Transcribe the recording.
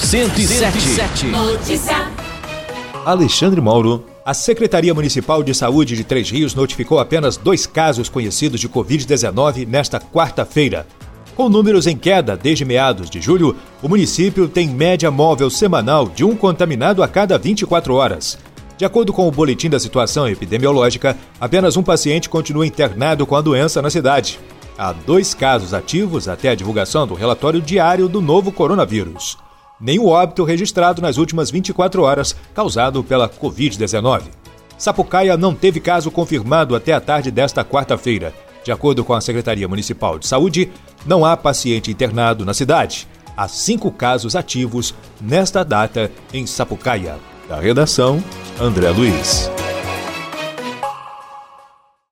107. Notícia. Alexandre Mauro. A Secretaria Municipal de Saúde de Três Rios notificou apenas 2 casos conhecidos de Covid-19 nesta quarta-feira. Com números em queda desde meados de julho, o município tem média móvel semanal de um contaminado a cada 24 horas. De acordo com o boletim da situação epidemiológica, apenas um paciente continua internado com a doença na cidade. Há 2 casos ativos até a divulgação do relatório diário do novo coronavírus. Nenhum óbito registrado nas últimas 24 horas causado pela Covid-19. Sapucaia não teve caso confirmado até a tarde desta quarta-feira. De acordo com a Secretaria Municipal de Saúde, não há paciente internado na cidade. Há 5 casos ativos nesta data em Sapucaia. Da redação, André Luiz.